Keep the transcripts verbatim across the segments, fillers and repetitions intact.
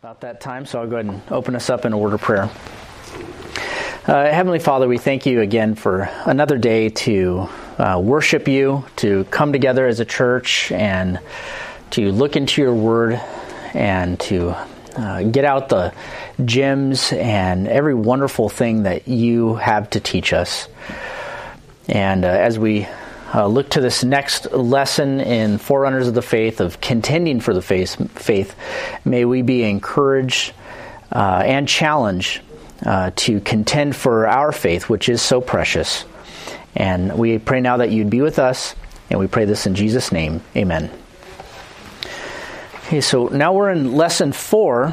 About that time, so I'll go ahead and open us up in a word of prayer. Uh, Heavenly Father, we thank you again for another day to uh, worship you, to come together as a church, and to look into your word, and to uh, get out the gems and every wonderful thing that you have to teach us. And uh, as we Uh, look to this next lesson in Forerunners of the Faith, of contending for the faith, faith may we be encouraged uh, and challenged uh, to contend for our faith, which is so precious. And we pray now that you'd be with us, and we pray this in Jesus' name. Amen. Okay, so now we're in lesson four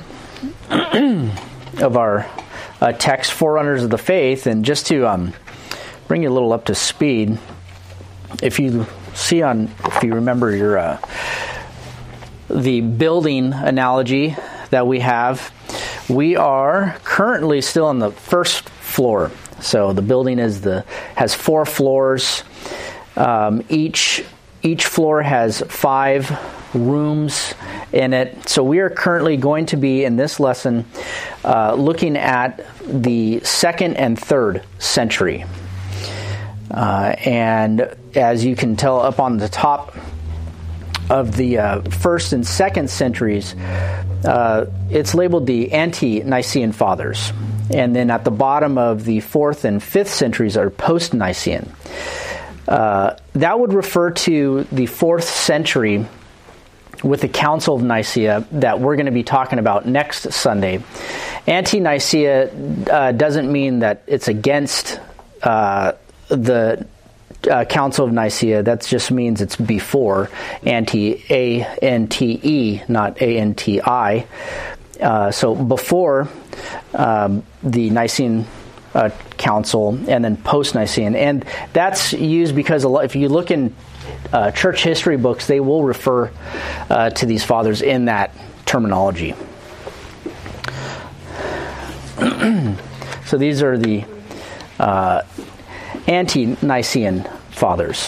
of our uh, text, Forerunners of the Faith, and just to um, bring you a little up to speed, if you see on, if you remember your uh, the building analogy that we have, we are currently still on the first floor. So the building is the has four floors. Um, each each floor has five rooms in it. So we are currently going to be in this lesson uh, looking at the second and third century. Uh, and as you can tell up on the top of the uh, first and second centuries, uh, it's labeled the Ante-Nicene Fathers. And then at the bottom of the fourth and fifth centuries are post-Nicene. Uh, that would refer to the fourth century with the Council of Nicaea that we're going to be talking about next Sunday. Ante-Nicea uh, doesn't mean that it's against uh the uh, Council of Nicaea. That just means it's before. Ante, A N T E, not A N T I. Uh, so before um, the Nicene uh, Council, and then post-Nicene. And that's used because a lot, if you look in uh, church history books, they will refer uh, to these fathers in that terminology. So these are the uh, Ante-Nicene Fathers.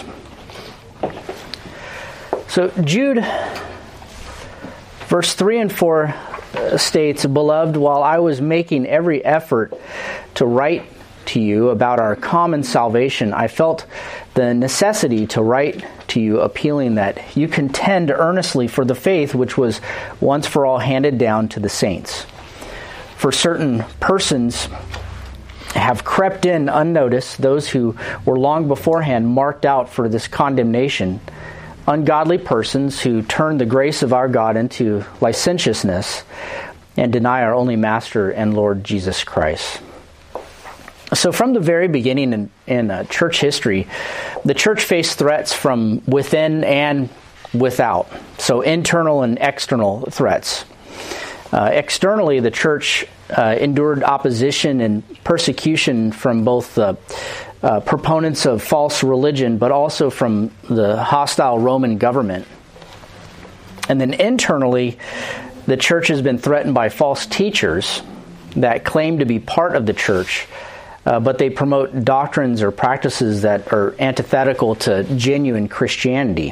So Jude, verse three and four states, "Beloved, while I was making every effort to write to you about our common salvation, I felt the necessity to write to you, appealing that you contend earnestly for the faith which was once for all handed down to the saints. For certain persons have crept in unnoticed, those who were long beforehand marked out for this condemnation, ungodly persons who turn the grace of our God into licentiousness and deny our only Master and Lord Jesus Christ." So from the very beginning in, in uh, church history, the church faced threats from within and without. So internal and external threats. Uh, externally, the church uh, endured opposition and persecution from both the uh, proponents of false religion, but also from the hostile Roman government. And then internally, the church has been threatened by false teachers that claim to be part of the church, uh, but they promote doctrines or practices that are antithetical to genuine Christianity.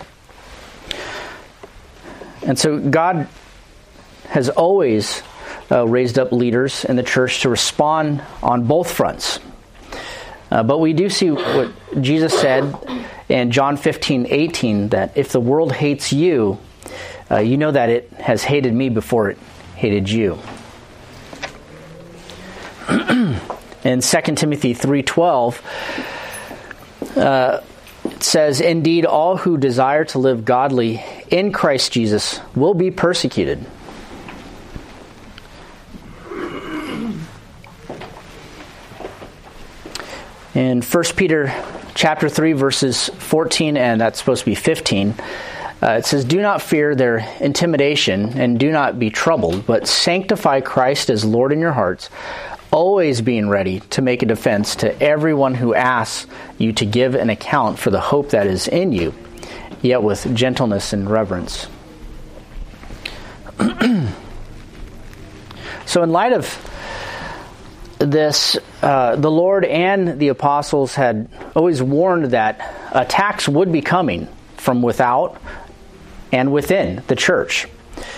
And so God has always uh, raised up leaders in the church to respond on both fronts. Uh, but we do see what Jesus said in John fifteen eighteen, that if the world hates you, uh, you know that it has hated me before it hated you. In Second Timothy three twelve, uh, it says, "Indeed, all who desire to live godly in Christ Jesus will be persecuted." In First Peter chapter three, verses fourteen, and that's supposed to be fifteen, uh, it says, "Do not fear their intimidation, and do not be troubled, but sanctify Christ as Lord in your hearts, always being ready to make a defense to everyone who asks you to give an account for the hope that is in you, yet with gentleness and reverence." So in light of this, uh, the Lord and the apostles had always warned that attacks would be coming from without and within the church.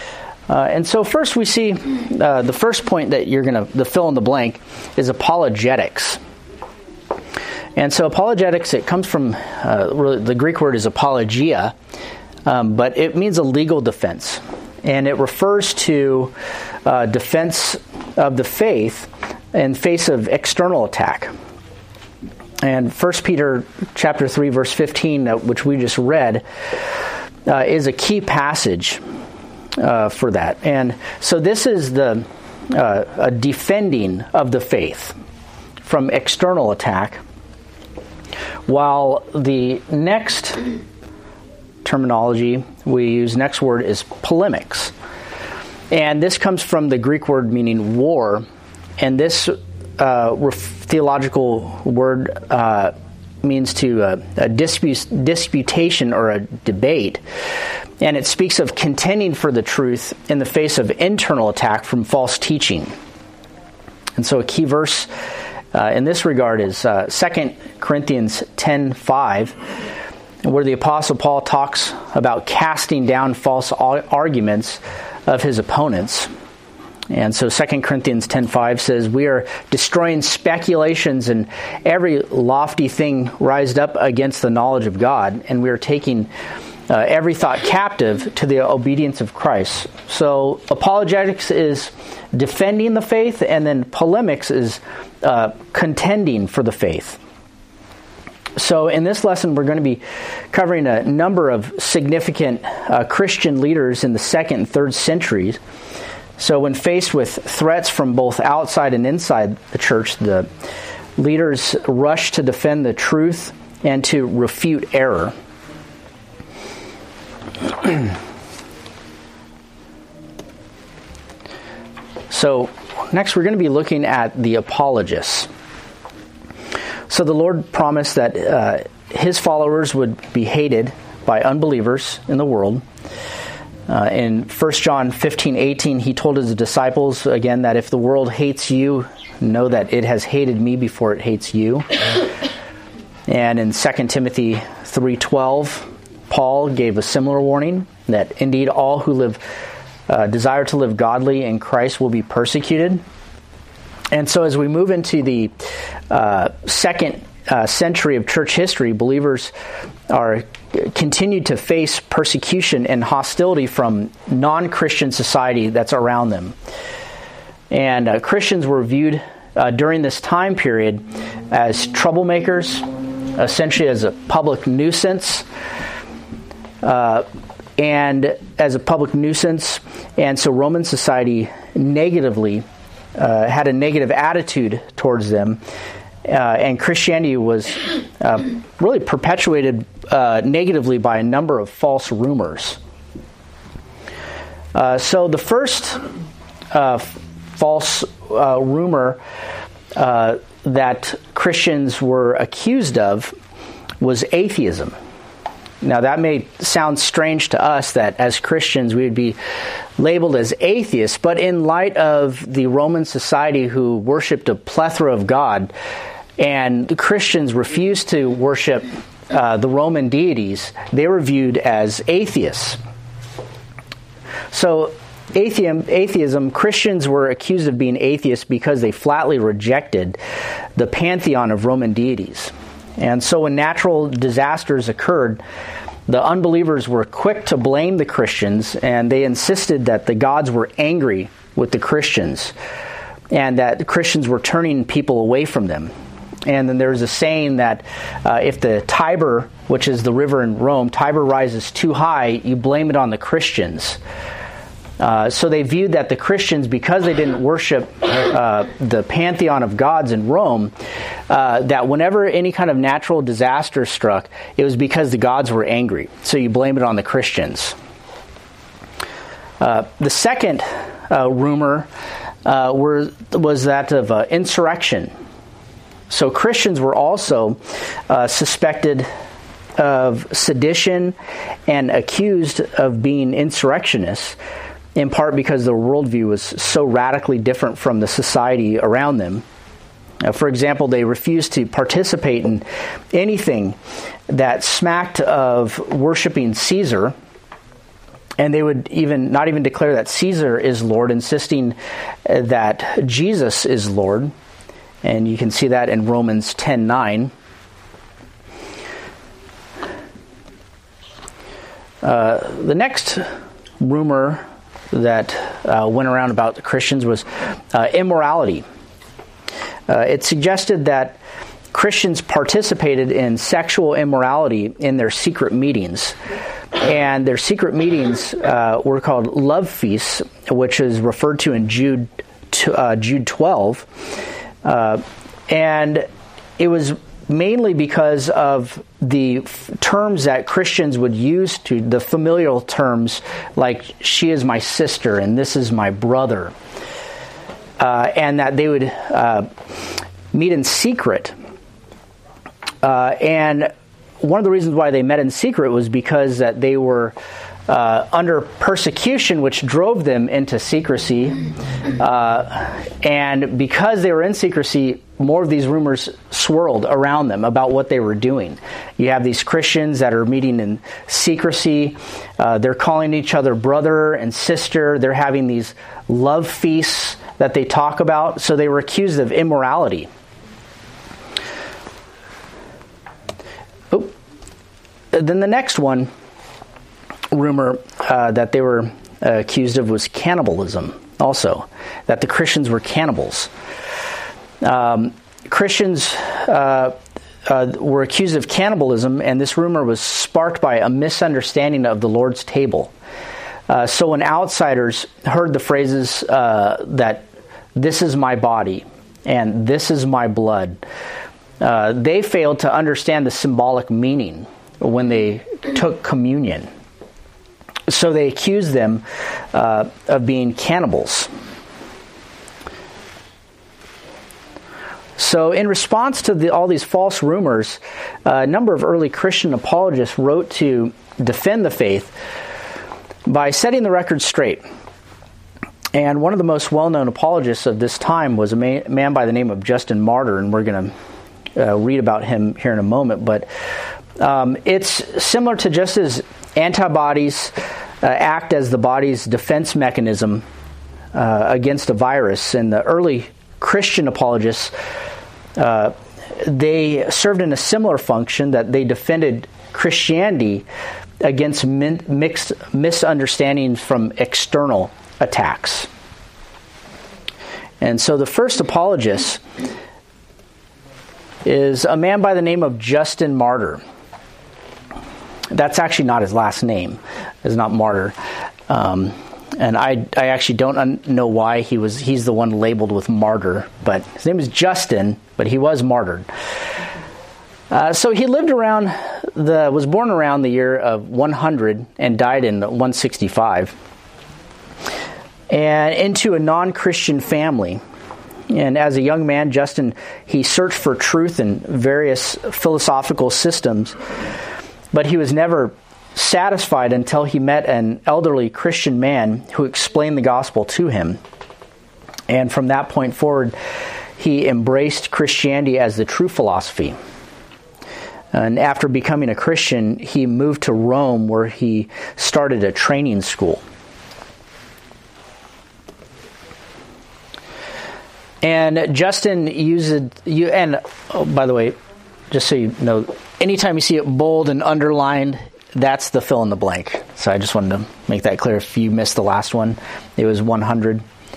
Uh, and so first we see uh, the first point that you're going to, the fill in the blank, is apologetics. And so apologetics, it comes from, uh, really, the Greek word is apologia, um, but it means a legal defense. And it refers to uh, defense of the faith in face of external attack. And First Peter chapter three, verse fifteen, uh, which we just read, uh, is a key passage uh, for that. And so this is the uh, a defending of the faith from external attack, while the next terminology we use, next word, is polemics. And this comes from the Greek word meaning war, and this uh, theological word uh, means to uh, a dispute, disputation or a debate, and it speaks of contending for the truth in the face of internal attack from false teaching. And so a key verse uh, in this regard is uh, Second Corinthians ten five, where the Apostle Paul talks about casting down false arguments of his opponents. And so Second Corinthians ten five says, "We are destroying speculations and every lofty thing rised up against the knowledge of God, and we are taking uh, every thought captive to the obedience of Christ." So apologetics is defending the faith, and then polemics is uh, contending for the faith. So in this lesson, we're going to be covering a number of significant uh, Christian leaders in the second and third centuries. So when faced with threats from both outside and inside the church, the leaders rushed to defend the truth and to refute error. So next we're going to be looking at the apologists. So the Lord promised that uh, His followers would be hated by unbelievers in the world. Uh, in First John fifteen eighteen, He told His disciples, again, that if the world hates you, know that it has hated me before it hates you. And in Second Timothy three twelve, Paul gave a similar warning, that indeed all who live uh, desire to live godly in Christ will be persecuted. And so as we move into the uh, second uh, century of church history, believers are continued to face persecution and hostility from non-Christian society that's around them. And uh, Christians were viewed uh, during this time period as troublemakers, essentially as a public nuisance, uh, and as a public nuisance. And so Roman society negatively Uh, had a negative attitude towards them, uh, and Christianity was uh, really perpetuated uh, negatively by a number of false rumors. Uh, so the first uh, false uh, rumor uh, that Christians were accused of was atheism. Now that may sound strange to us that as Christians we would be labeled as atheists, but in light of the Roman society who worshipped a plethora of God, and the Christians refused to worship uh, the Roman deities, they were viewed as atheists. So atheism, atheism, Christians were accused of being atheists because they flatly rejected the pantheon of Roman deities. And so when natural disasters occurred, the unbelievers were quick to blame the Christians, and they insisted that the gods were angry with the Christians and that the Christians were turning people away from them. And then there's a saying that uh, if the Tiber, which is the river in Rome, Tiber rises too high, you blame it on the Christians. Uh, so they viewed that the Christians, because they didn't worship uh, the pantheon of gods in Rome, uh, that whenever any kind of natural disaster struck, it was because the gods were angry. So you blame it on the Christians. Uh, the second uh, rumor uh, were, was that of uh, insurrection. So Christians were also uh, suspected of sedition and accused of being insurrectionists, in part because their worldview was so radically different from the society around them. Uh, for example, they refused to participate in anything that smacked of worshiping Caesar, And they would even not even declare that Caesar is Lord, insisting that Jesus is Lord. And you can see that in Romans ten nine. Uh, the next rumor that uh, went around about the Christians was uh, immorality. Uh, it suggested that Christians participated in sexual immorality in their secret meetings. And their secret meetings uh, were called love feasts, which is referred to in Jude, uh, Jude twelve. Uh, and it was mainly because of the f- terms that Christians would use to, the familial terms, like she is my sister and this is my brother. Uh, and that they would uh, meet in secret. Uh, and one of the reasons why they met in secret was because that they were uh, under persecution, which drove them into secrecy. Uh, and because they were in secrecy, more of these rumors swirled around them about what they were doing. You have these Christians that are meeting in secrecy. Uh, they're calling each other brother and sister. They're having these love feasts that they talk about. So they were accused of immorality. Oh. Then the next one, rumor uh, that they were uh, accused of was cannibalism also, that the Christians were cannibals. Um, Christians uh, uh, were accused of cannibalism, and this rumor was sparked by a misunderstanding of the Lord's table. Uh, so when outsiders heard the phrases uh, that this is my body and this is my blood, uh, they failed to understand the symbolic meaning when they took communion. So they accused them uh, of being cannibals. So in response to the, all these false rumors, uh, a number of early Christian apologists wrote to defend the faith by setting the record straight. And one of the most well-known apologists of this time was a man, man by the name of Justin Martyr, and we're going to uh, read about him here in a moment. But um, it's similar to just as antibodies uh, act as the body's defense mechanism uh, against a virus. And the early Christian apologists, uh, they served in a similar function, that they defended Christianity against min- mixed misunderstandings from external attacks. And so the first apologist is a man by the name of Justin Martyr. That's actually not his last name. It's not Martyr. Um, and I I actually don't un- know why he was he's the one labeled with martyr, but his name is Justin, but he was martyred. Uh, so he lived around the was born around the year of one hundred and died in one sixty-five, and into a non-Christian family. And as a young man, Justin, he searched for truth in various philosophical systems, but he was never satisfied until he met an elderly Christian man who explained the gospel to him. And from that point forward, he embraced Christianity as the true philosophy. And after becoming a Christian, he moved to Rome, where he started a training school. And Justin used, you, and oh, by the way, just so you know, anytime you see it bold and underlined, that's the fill in the blank. So I just wanted to make that clear. If you missed the last one, it was one hundred.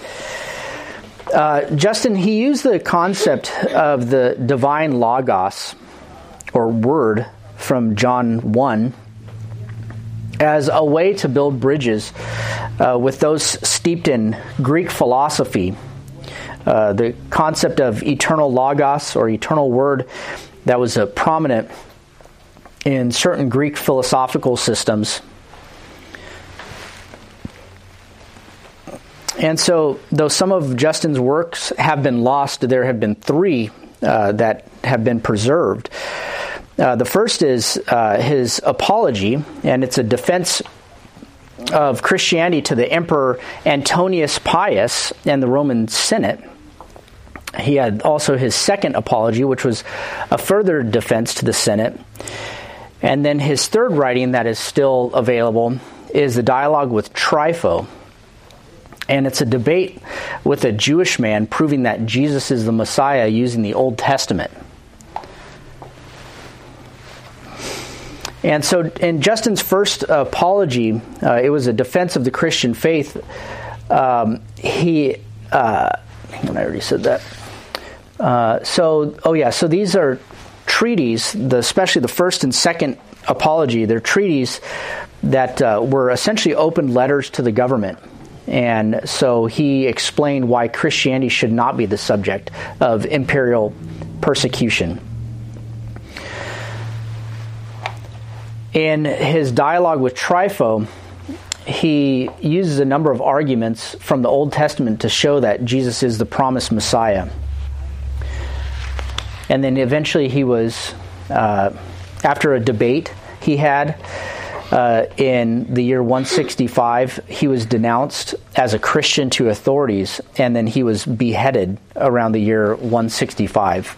Uh, Justin, he used the concept of the divine logos, or word, from John one, as a way to build bridges uh, with those steeped in Greek philosophy. Uh, the concept of eternal logos, or eternal word, that was uh, prominent in certain Greek philosophical systems. And so, though some of Justin's works have been lost, there have been three uh, that have been preserved. Uh, the first is uh, his Apology, and it's a defense of Christianity to the Emperor Antonius Pius and the Roman Senate. He had also his second Apology, which was a further defense to the Senate. And then his third writing that is still available is the dialogue with Trypho. And it's a debate with a Jewish man proving that Jesus is the Messiah using the Old Testament. And so in Justin's first apology, uh, it was a defense of the Christian faith. Um, he, uh, hang on, I already said that. Uh, so, oh yeah, so these are treaties, the, especially the first and second apology. They're treaties that uh, were essentially open letters to the government. And so he explained why Christianity should not be the subject of imperial persecution. In his dialogue with Trypho, he uses a number of arguments from the Old Testament to show that Jesus is the promised Messiah. And then eventually he was, uh, after a debate he had, Uh, in the year one sixty-five, he was denounced as a Christian to authorities, and then he was beheaded around the year one sixty-five.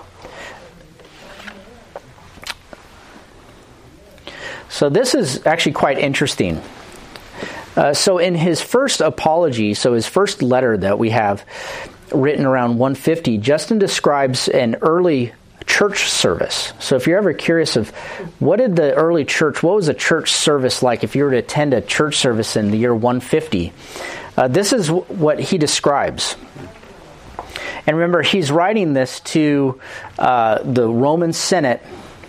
So this is actually quite interesting. Uh, so in his first apology, so his first letter that we have written around one fifty, Justin describes an early church service. So if you're ever curious of what did the early church, what was a church service like if you were to attend a church service in the year one fifty, uh, this is w- what he describes. And remember, he's writing this to uh, the Roman Senate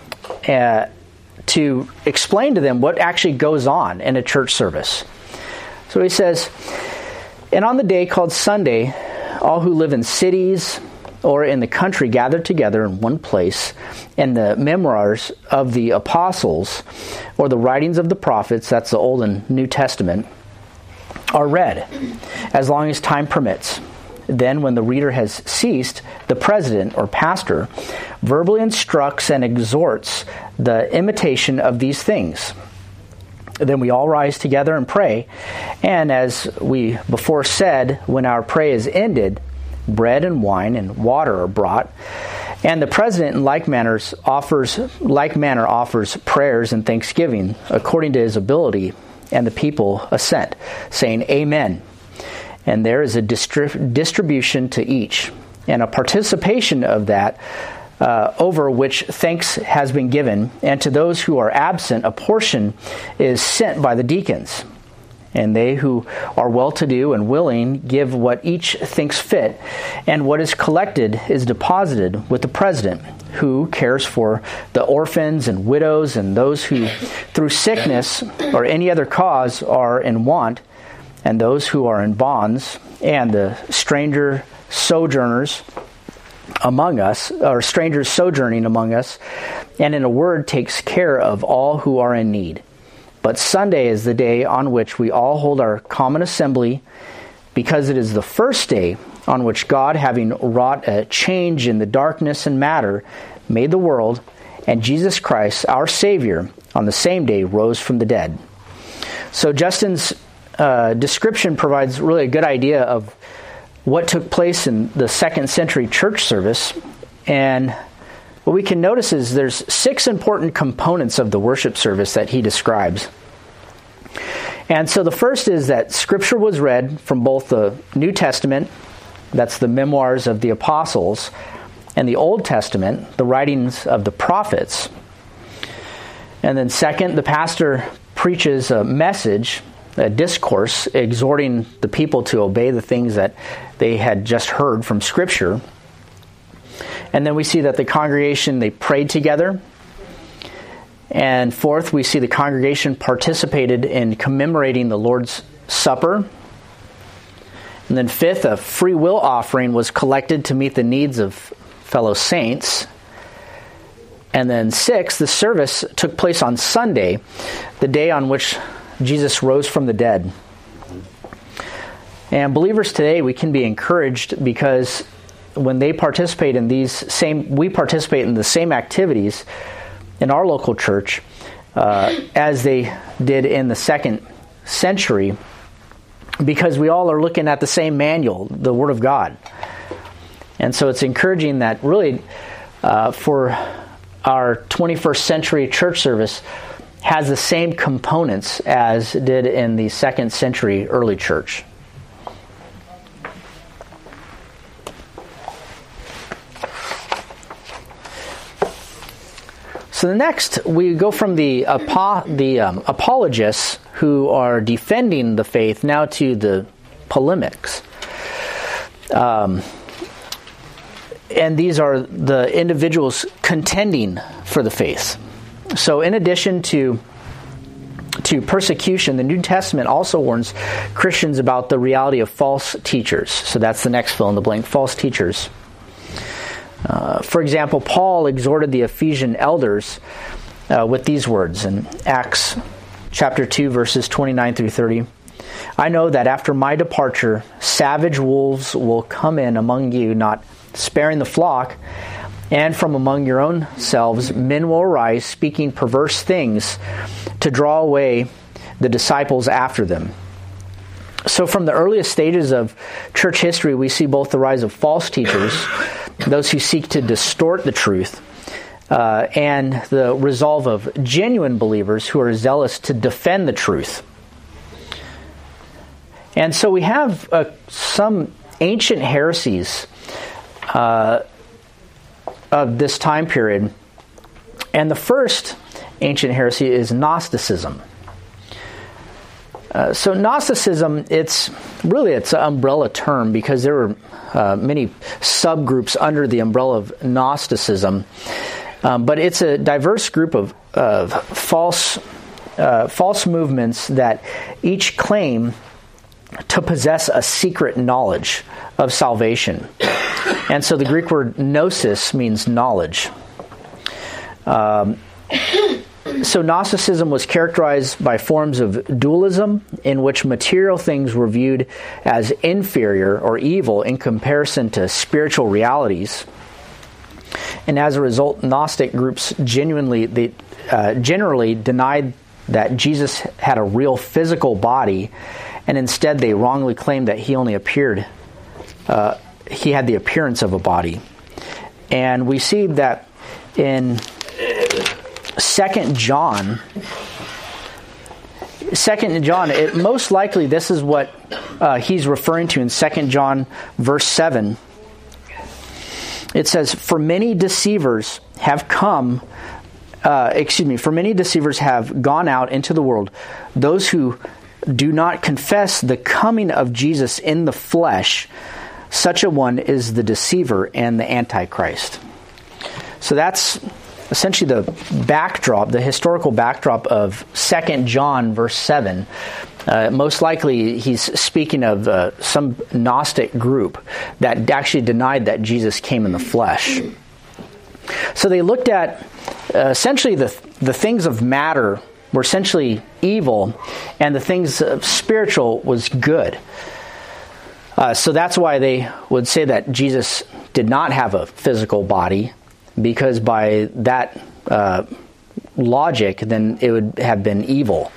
uh, to explain to them what actually goes on in a church service. So he says, "And on the day called Sunday, all who live in cities or in the country gathered together in one place, and the memoirs of the apostles, or the writings of the prophets," that's the Old and New Testament, "are read, as long as time permits. Then, when the reader has ceased, the president or pastor verbally instructs and exhorts the imitation of these things. Then we all rise together and pray, and as we before said, when our prayer is ended, bread and wine and water are brought, and the president in like manners offers like manner offers prayers and thanksgiving according to his ability, and the people assent, saying Amen. And there is a distri- distribution to each, and a participation of that uh, over which thanks has been given, and to those who are absent a portion is sent by the deacons. And they who are well-to-do and willing give what each thinks fit, and what is collected is deposited with the president, who cares for the orphans and widows and those who through sickness or any other cause are in want, and those who are in bonds, and the stranger sojourners among us, or strangers sojourning among us, and in a word takes care of all who are in need. But Sunday is the day on which we all hold our common assembly, because it is the first day on which God, having wrought a change in the darkness and matter, made the world, and Jesus Christ, our Savior, on the same day rose from the dead." So Justin's uh, description provides really a good idea of what took place in the second century church service. And what we can notice is there's six important components of the worship service that he describes. And so the first is that Scripture was read from both the New Testament, that's the memoirs of the apostles, and the Old Testament, the writings of the prophets. And then second, the pastor preaches a message, a discourse, exhorting the people to obey the things that they had just heard from Scripture. And then we see that the congregation, they prayed together. And fourth, we see the congregation participated in commemorating the Lord's Supper. And then fifth, a free will offering was collected to meet the needs of fellow saints. And then sixth, the service took place on Sunday, the day on which Jesus rose from the dead. And believers today, we can be encouraged because when they participate in these same, we participate in the same activities in our local church uh, as they did in the second century, because we all are looking at the same manual, the Word of God. And so it's encouraging that really uh, for our twenty-first century church service, has the same components as it did in the second century early church. So the next, we go from the apo- the um, apologists who are defending the faith now to the polemics. Um, and these are the individuals contending for the faith. So in addition to to persecution, the New Testament also warns Christians about the reality of false teachers. So that's the next fill in the blank, false teachers. Uh, for example, Paul exhorted the Ephesian elders uh, with these words in Acts chapter two, verses twenty-nine through thirty. I know that after my departure, savage wolves will come in among you, not sparing the flock, and from among your own selves men will arise, speaking perverse things to draw away the disciples after them. So from the earliest stages of church history, we see both the rise of false teachers, those who seek to distort the truth, uh, and the resolve of genuine believers who are zealous to defend the truth. And so we have uh, some ancient heresies uh, of this time period. And the first ancient heresy is Gnosticism. Uh, so Gnosticism, it's really it's an umbrella term because there were uh, many subgroups under the umbrella of Gnosticism. Um, but it's a diverse group of, of false uh, false movements that each claim to possess a secret knowledge of salvation. And so the Greek word gnosis means knowledge. Um, so Gnosticism was characterized by forms of dualism in which material things were viewed as inferior or evil in comparison to spiritual realities. And as a result, Gnostic groups genuinely, they, uh, generally denied that Jesus had a real physical body, and instead they wrongly claimed that he only appeared, uh, he had the appearance of a body. And we see that in Second John, Second John, it, most likely this is what uh, he's referring to in Second John verse seven. It says, "For many deceivers have come, uh, excuse me, for many deceivers have gone out into the world, those who do not confess the coming of Jesus in the flesh. Such a one is the deceiver and the Antichrist." So that's essentially the backdrop, the historical backdrop of Second John verse seven. Uh, most likely he's speaking of uh, some Gnostic group that actually denied that Jesus came in the flesh. So they looked at uh, essentially the the things of matter were essentially evil, and the things of spiritual was good. Uh, so that's why they would say that Jesus did not have a physical body, because by that uh, logic, then it would have been evil,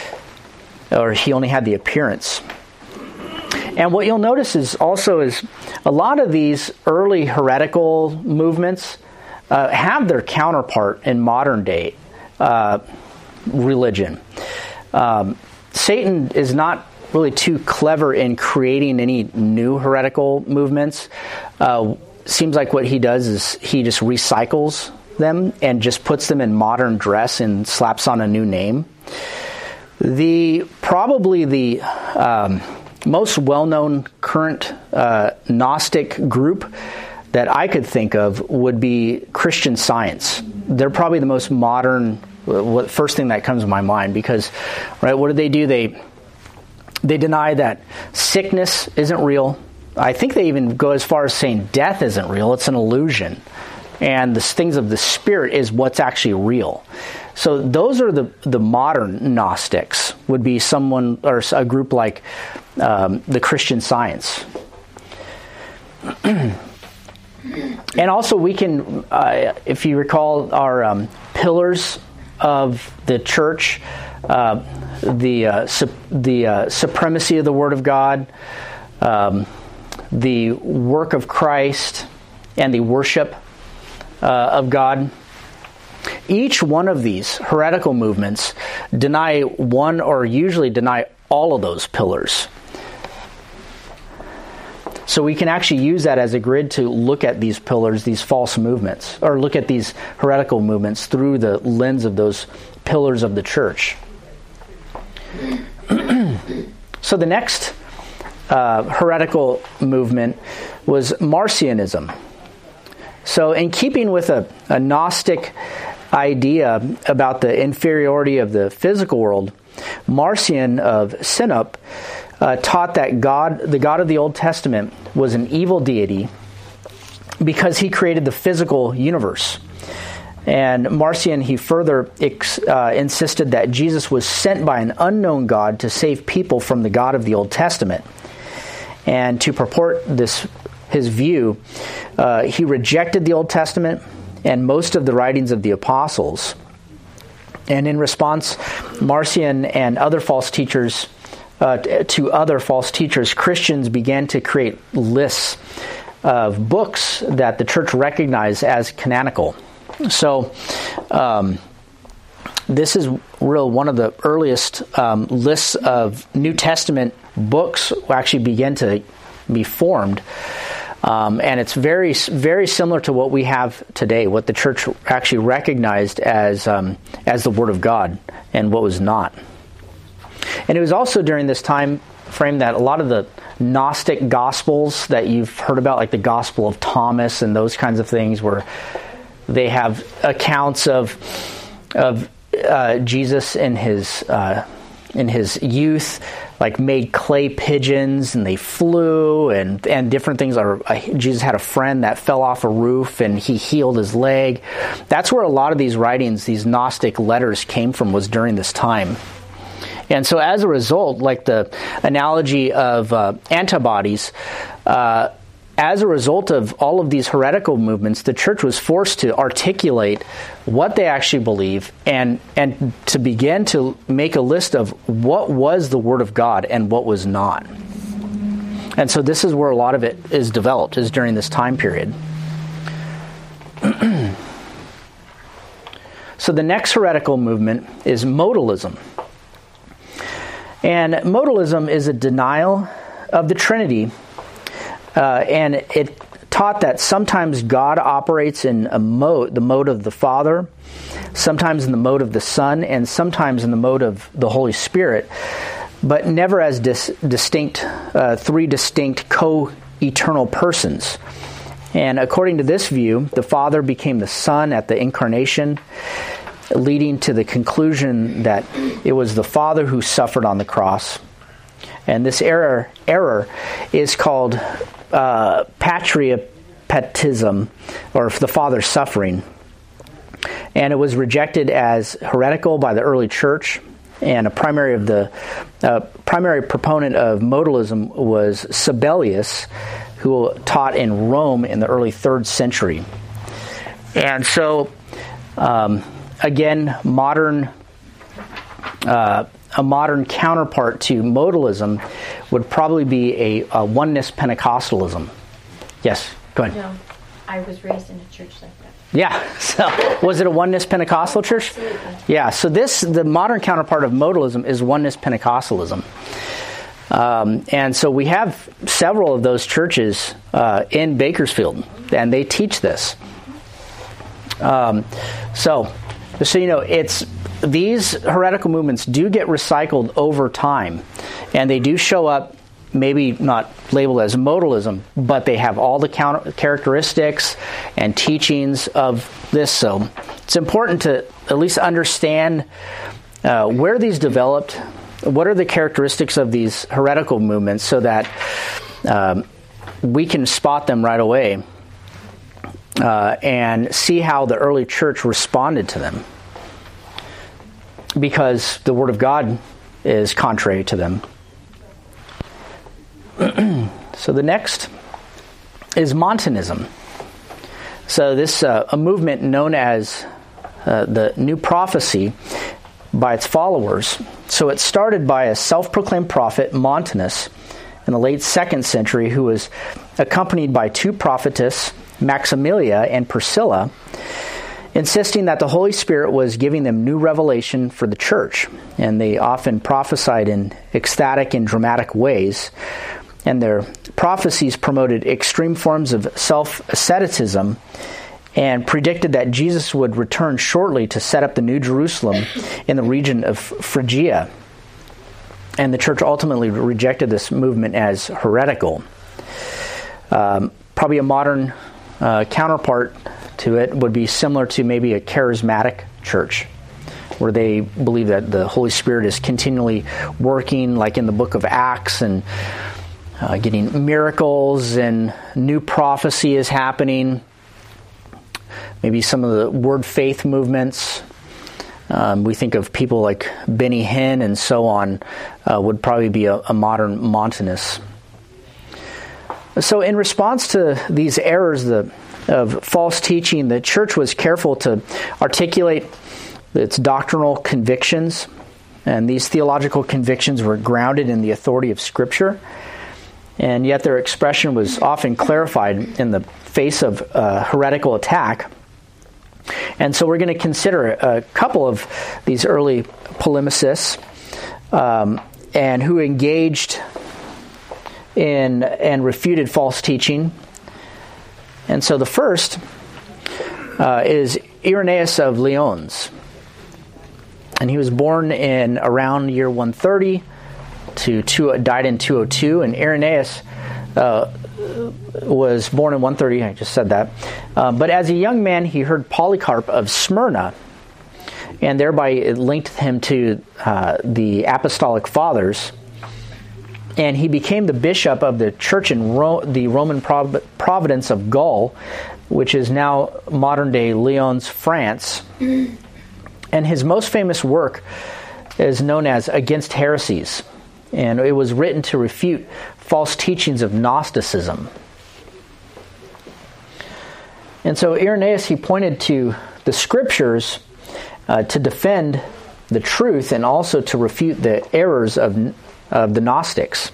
or he only had the appearance. And what you'll notice is also is a lot of these early heretical movements uh, have their counterpart in modern day uh, religion. Um, Satan is not really too clever in creating any new heretical movements. Uh, seems like what he does is he just recycles them and just puts them in modern dress and slaps on a new name. The probably the um, most well-known current uh, Gnostic group that I could think of would be Christian Science. They're probably the most modern, what first thing that comes to my mind, because right, what do they do? They they deny that sickness isn't real. I think they even go as far as saying death isn't real; it's an illusion, and the things of the spirit is what's actually real. So those are the the modern Gnostics. Would be someone or a group like um, the Christian Science. And also we can, uh, if you recall, our um, pillars of the church, uh, the uh, su- the uh, supremacy of the Word of God, um, the work of Christ, and the worship uh, of God. each one of these heretical movements deny one or usually deny all of those pillars. So we can actually use that as a grid to look at these pillars, these false movements, or look at these heretical movements through the lens of those pillars of the church. So the next uh, heretical movement was Marcionism. So in keeping with a, a Gnostic idea about the inferiority of the physical world, Marcion of Sinope uh, taught that God, the God of the Old Testament, was an evil deity because he created the physical universe. And Marcion, he further ex, uh, insisted that Jesus was sent by an unknown God to save people from the God of the Old Testament. And to purport this his view, uh, he rejected the Old Testament and most of the writings of the apostles. And in response, Marcion and other false teachers, uh, to other false teachers, Christians began to create lists of books that the church recognized as canonical. So, um, this is real one of the earliest um, lists of New Testament books actually began to be formed. Um, and it's very, very similar to what we have today, what the church actually recognized as um, as the Word of God and what was not. And it was also during this time frame that a lot of the Gnostic Gospels that you've heard about, like the Gospel of Thomas and those kinds of things, where they have accounts of of uh, Jesus in his uh, in his youth, like made clay pigeons and they flew and and different things. Are uh, Jesus had a friend that fell off a roof and he healed his leg. That's where a lot of these writings, these Gnostic letters, came from, was during this time. And so as a result, like the analogy of uh, antibodies, uh, as a result of all of these heretical movements, the church was forced to articulate what they actually believe and and to begin to make a list of what was the Word of God and what was not. And so this is where a lot of it is developed, is during this time period. So the next heretical movement is modalism. And modalism is a denial of the Trinity. Uh, and it taught that sometimes God operates in a mode, the mode of the Father, sometimes in the mode of the Son, and sometimes in the mode of the Holy Spirit, but never as dis- distinct, uh, three distinct co-eternal persons. And according to this view, the Father became the Son at the Incarnation, leading to the conclusion that it was the Father who suffered on the cross. And this error error is called uh, patriotism, or the Father's suffering. And it was rejected as heretical by the early church. And a primary of the uh, primary proponent of modalism was Sabellius, who taught in Rome in the early third century. And so, um, again, modern. Uh, A modern counterpart to modalism would probably be a, a oneness Pentecostalism. Yes, go ahead. No, I was raised in a church like that. Yeah, so was it a oneness Pentecostal church? Absolutely. Yeah, so this, the modern counterpart of modalism is oneness Pentecostalism. Um, and so we have several of those churches uh, in Bakersfield, and they teach this. Um, so, so you know, it's these heretical movements do get recycled over time, and they do show up, maybe not labeled as modalism, but they have all the counter- characteristics and teachings of this. So it's important to at least understand uh, where these developed, what are the characteristics of these heretical movements, so that um, we can spot them right away uh, and see how the early church responded to them. Because the Word of God is contrary to them. So the next is Montanism. So this uh, a movement known as uh, the New Prophecy by its followers. So it started by a self-proclaimed prophet, Montanus, in the late second century, who was accompanied by two prophetess, Maximilia and Priscilla. insisting that the Holy Spirit was giving them new revelation for the church. And they often prophesied in ecstatic and dramatic ways. And their prophecies promoted extreme forms of self-asceticism and predicted that Jesus would return shortly to set up the New Jerusalem in the region of Phrygia. And the church ultimately rejected this movement as heretical. Um, probably a modern uh, counterpart to it would be similar to maybe a charismatic church, where they believe that the Holy Spirit is continually working, like in the book of Acts, and uh, getting miracles and new prophecy is happening. Maybe some of the word faith movements. Um, we think of people like Benny Hinn and so on, uh, would probably be a, a modern Montanus. So in response to these errors the, of false teaching, the church was careful to articulate its doctrinal convictions, and these theological convictions were grounded in the authority of Scripture, and yet their expression was often clarified in the face of uh, heretical attack. And so we're going to consider a couple of these early polemicists um, and who engaged in and refuted false teaching. And so the first uh, is Irenaeus of Lyons. And he was born in around year one thirty to two, died in two oh two. And Irenaeus uh, was born in one thirty, I just said that. Uh, but as a young man, he heard Polycarp of Smyrna, and thereby it linked him to uh, the Apostolic Fathers. And he became the bishop of the church in Ro- the Roman Prov- Providence of Gaul, which is now modern-day Lyons, France. And his most famous work is known as Against Heresies, and it was written to refute false teachings of Gnosticism. And so Irenaeus, he pointed to the Scriptures uh, to defend the truth and also to refute the errors of, of the Gnostics.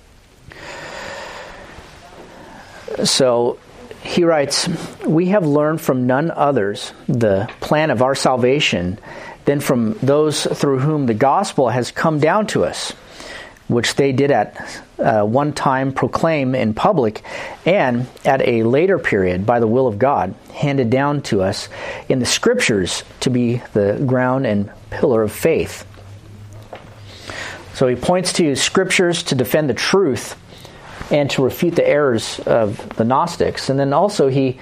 So he writes, "We have learned from none others the plan of our salvation than from those through whom the gospel has come down to us, which they did at uh, one time proclaim in public, and at a later period, by the will of God, handed down to us in the Scriptures to be the ground and pillar of faith." So he points to Scriptures to defend the truth and to refute the errors of the Gnostics. And then also he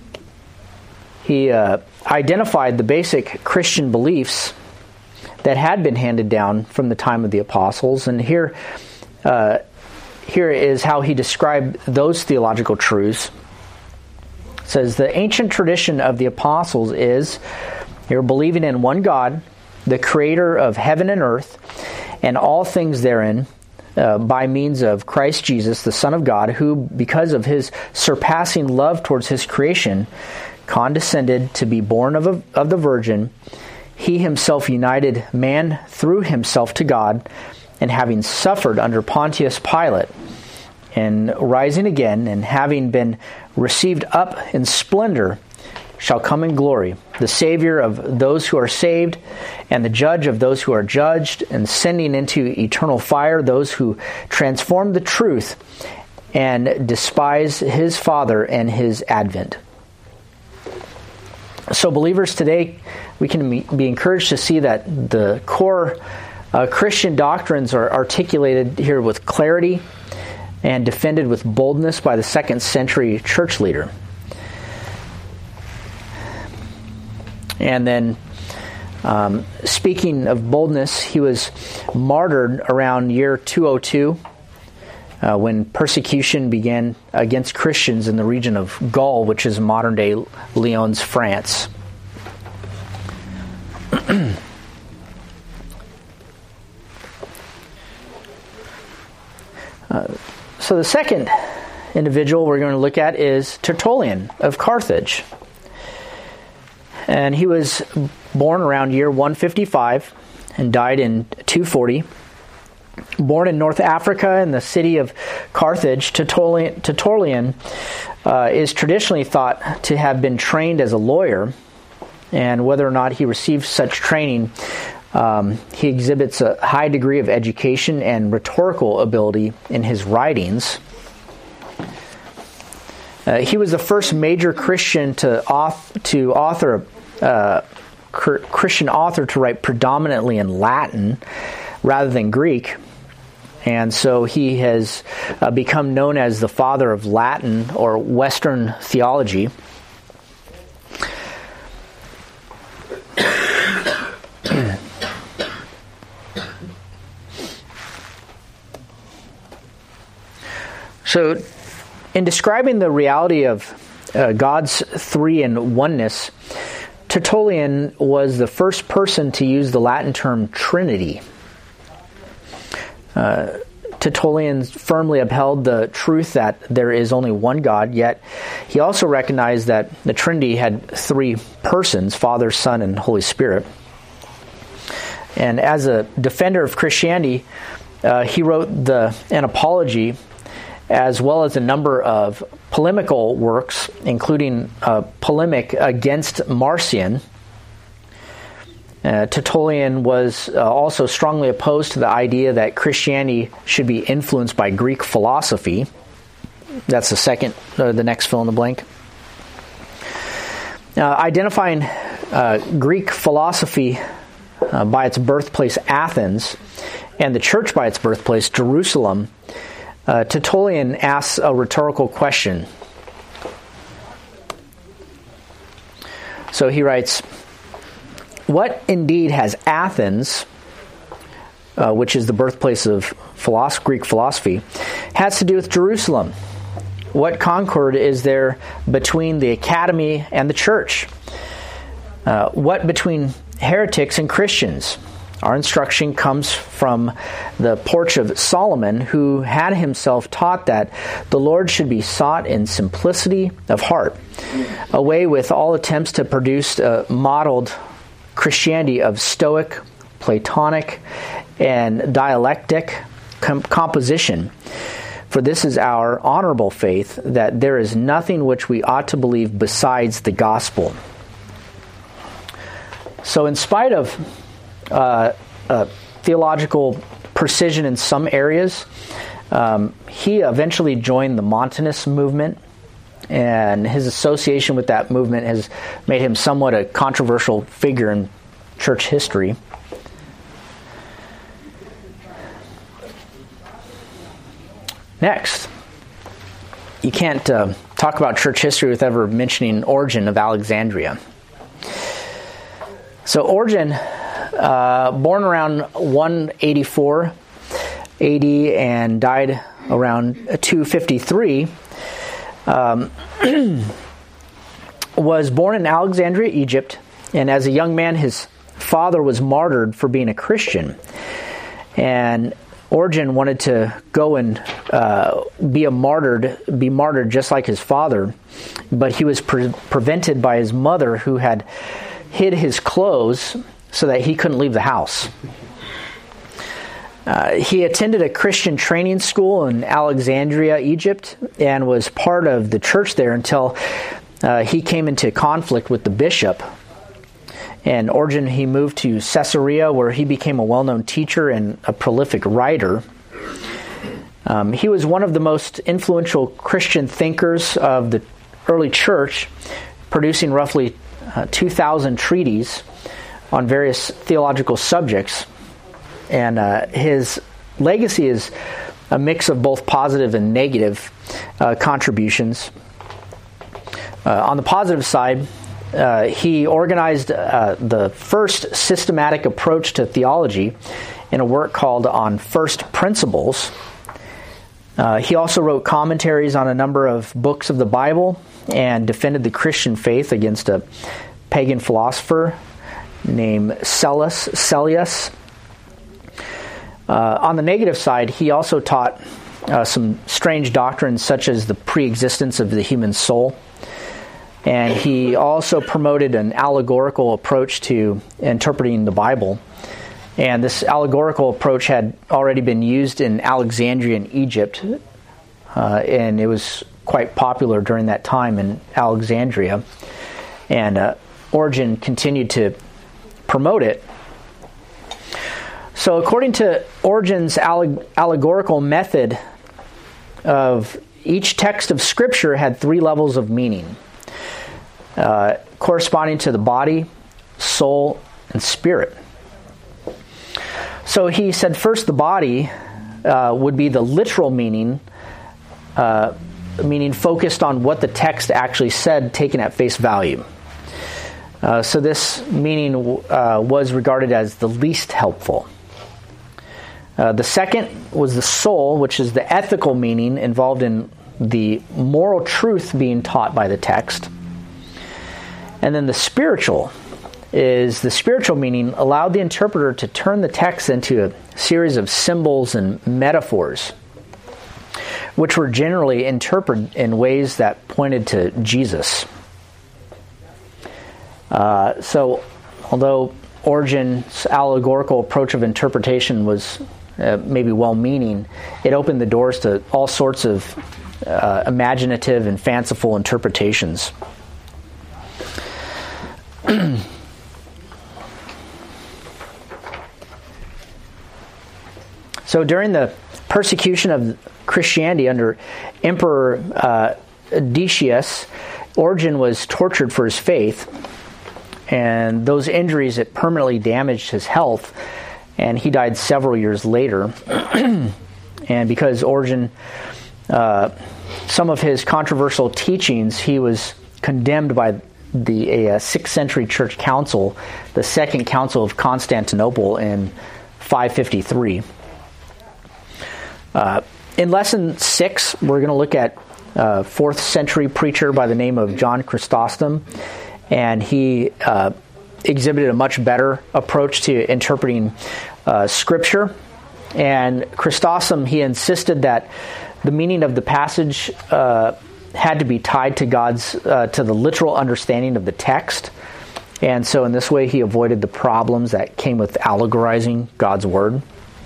he uh, identified the basic Christian beliefs that had been handed down from the time of the apostles. And here, uh, here is how he described those theological truths. It says, "The ancient tradition of the apostles is, you're believing in one God, the creator of heaven and earth, and all things therein, uh, by means of Christ Jesus, the Son of God, who, because of his surpassing love towards his creation, condescended to be born of, a, of the Virgin. He himself united man through himself to God, and having suffered under Pontius Pilate, and rising again, and having been received up in splendor, shall come in glory, the Savior of those who are saved, and the Judge of those who are judged, and sending into eternal fire those who transform the truth and despise his Father and his advent." So believers today, we can be encouraged to see that the core uh, Christian doctrines are articulated here with clarity and defended with boldness by the second century church leader. And then, um, speaking of boldness, he was martyred around year two oh two uh, when persecution began against Christians in the region of Gaul, which is modern-day Lyons, France. uh, so the second individual we're going to look at is Tertullian of Carthage. And he was born around year one fifty-five and died in two forty. Born in North Africa in the city of Carthage, Tertullian, Tertullian uh, is traditionally thought to have been trained as a lawyer, and whether or not he received such training, um, he exhibits a high degree of education and rhetorical ability in his writings. Uh, he was the first major Christian to, auth- to author, uh, cr- Christian author to write predominantly in Latin rather than Greek. And so he has uh, become known as the father of Latin or Western theology. So, in describing the reality of uh, God's three in oneness, Tertullian was the first person to use the Latin term Trinity. Uh, Tertullian firmly upheld the truth that there is only one God, yet he also recognized that the Trinity had three persons, Father, Son, and Holy Spirit. And as a defender of Christianity, uh, he wrote the an apology, as well as a number of polemical works, including a polemic against Marcion. Uh, Tertullian was uh, also strongly opposed to the idea that Christianity should be influenced by Greek philosophy. That's the second, uh, the next fill in the blank. Uh, identifying uh, Greek philosophy uh, by its birthplace, Athens, and the church by its birthplace, Jerusalem, uh, Tertullian asks a rhetorical question. So he writes, "What indeed has Athens, uh, which is the birthplace of philosophy, Greek philosophy, has to do with Jerusalem? What concord is there between the academy and the church? Uh, what between heretics and Christians? Our instruction comes from the porch of Solomon, who had himself taught that the Lord should be sought in simplicity of heart, away with all attempts to produce a modeled Christianity of Stoic, Platonic, and dialectic com- composition. For this is our honorable faith, that there is nothing which we ought to believe besides the gospel." So in spite of uh, uh, theological precision in some areas, um, he eventually joined the Montanist movement, and his association with that movement has made him somewhat a controversial figure in church history. Next, you can't uh, talk about church history without ever mentioning Origen of Alexandria. So Origen, uh, born around one eighty-four A D and died around two fifty-three, um, was born in Alexandria, Egypt, and as a young man, his father was martyred for being a Christian. And Origen wanted to go and uh, be a martyred, be martyred just like his father, but he was pre- prevented by his mother, who had hid his clothes so that he couldn't leave the house. Uh, he attended a Christian training school in Alexandria, Egypt, and was part of the church there until uh, he came into conflict with the bishop. And Origen, he moved to Caesarea, where he became a well-known teacher and a prolific writer. Um, he was one of the most influential Christian thinkers of the early church, producing roughly uh, two thousand treatises on various theological subjects. And uh, his legacy is a mix of both positive and negative uh, contributions. Uh, on the positive side, uh, he organized uh, the first systematic approach to theology in a work called On First Principles. Uh, he also wrote commentaries on a number of books of the Bible and defended the Christian faith against a pagan philosopher named Cellus, Cellius. Uh, on the negative side, he also taught uh, some strange doctrines such as the pre-existence of the human soul. And he also promoted an allegorical approach to interpreting the Bible. And this allegorical approach had already been used in Alexandria in Egypt, uh, and it was quite popular during that time in Alexandria. And uh, Origen continued to promote it. So according to Origen's alleg- allegorical method of each text of Scripture had three levels of meaning, uh, corresponding to the body, soul, and spirit. So he said first the body uh, would be the literal meaning, uh, meaning focused on what the text actually said, taken at face value. Uh, so this meaning uh, was regarded as the least helpful. Uh, the second was the soul, which is the ethical meaning involved in the moral truth being taught by the text. And then the spiritual is the spiritual meaning allowed the interpreter to turn the text into a series of symbols and metaphors, which were generally interpreted in ways that pointed to Jesus. Uh, so, although Origen's allegorical approach of interpretation was uh, maybe well-meaning, it opened the doors to all sorts of uh, imaginative and fanciful interpretations. So during the persecution of Christianity under Emperor uh, Decius, Origen was tortured for his faith, and those injuries, it permanently damaged his health, and he died several years later. And because Origen, uh, some of his controversial teachings, he was condemned by the uh, sixth century church council, the Second Council of Constantinople in five fifty-three. Uh, in lesson six, we're going to look at a fourth century preacher by the name of John Chrysostom, and he uh, exhibited a much better approach to interpreting uh, Scripture. And Chrysostom, he insisted that the meaning of the passage uh, had to be tied to God's uh, to the literal understanding of the text, and so in this way he avoided the problems that came with allegorizing God's word.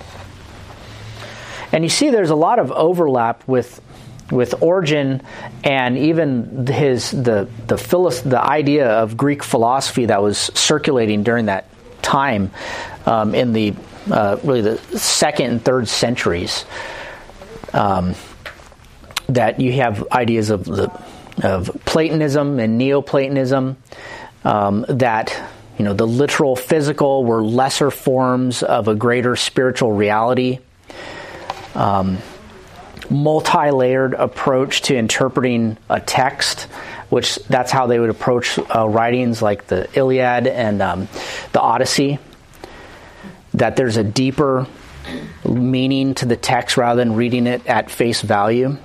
And you see there's a lot of overlap with with Origen and even his the the philos- the idea of Greek philosophy that was circulating during that time um, in the uh, really the second and third centuries. Um, that you have ideas of the of Platonism and Neoplatonism, um, that you know the literal physical were lesser forms of a greater spiritual reality. Um, multi-layered approach to interpreting a text, which that's how they would approach uh, writings like the Iliad and um, the Odyssey, that there's a deeper meaning to the text rather than reading it at face value.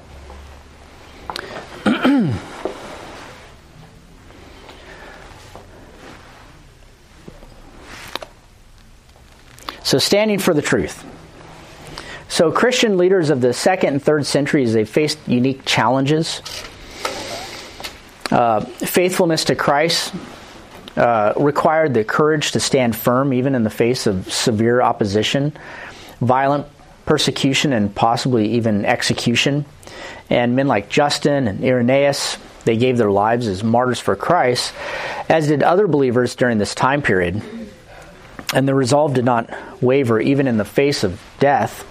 So standing for the truth. So Christian leaders of the second and third centuries, they faced unique challenges. Uh, faithfulness to Christ uh, required the courage to stand firm even in the face of severe opposition, violent persecution, and possibly even execution. And men like Justin and Irenaeus, they gave their lives as martyrs for Christ, as did other believers during this time period. And the resolve did not waver even in the face of death.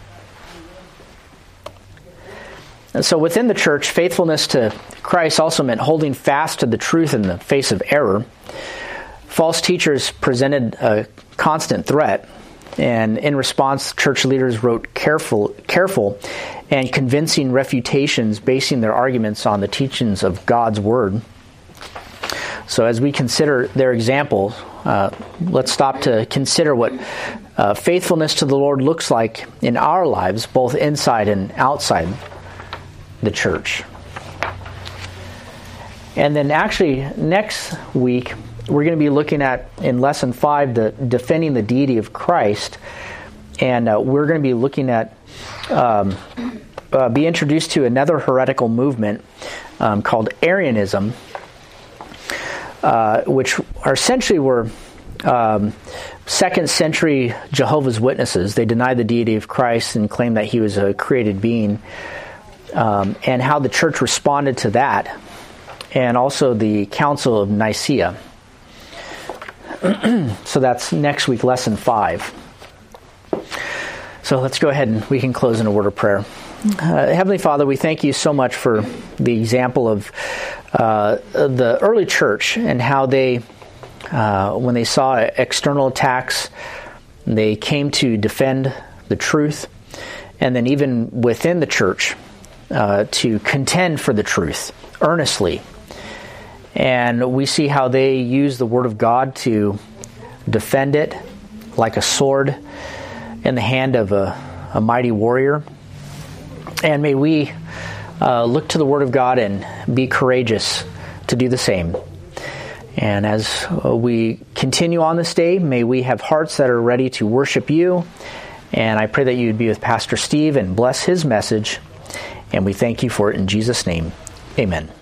And so within the church, faithfulness to Christ also meant holding fast to the truth in the face of error. False teachers presented a constant threat, and in response, church leaders wrote careful, careful and convincing refutations basing their arguments on the teachings of God's Word. So as we consider their example, uh, let's stop to consider what uh, faithfulness to the Lord looks like in our lives, both inside and outside the church. And then actually next week we're going to be looking at, in lesson five, the defending the deity of Christ, and uh, we're going to be looking at um, uh, be introduced to another heretical movement um, called Arianism, uh, which are essentially were um, second century Jehovah's Witnesses. They denied the deity of Christ and claimed that he was a created being. Um, and how the church responded to that, and also the Council of Nicaea. So that's next week, lesson five. So let's go ahead and we can close in a word of prayer. Uh, Heavenly Father, we thank you so much for the example of uh, the early church and how they, uh, when they saw external attacks, they came to defend the truth, and then even within the church, uh, to contend for the truth earnestly. And we see how they use the Word of God to defend it like a sword in the hand of a, a mighty warrior. And may we uh, look to the Word of God and be courageous to do the same. And as uh, we continue on this day, may we have hearts that are ready to worship you. And I pray that you would be with Pastor Steve and bless his message. And we thank you for it in Jesus' name. Amen.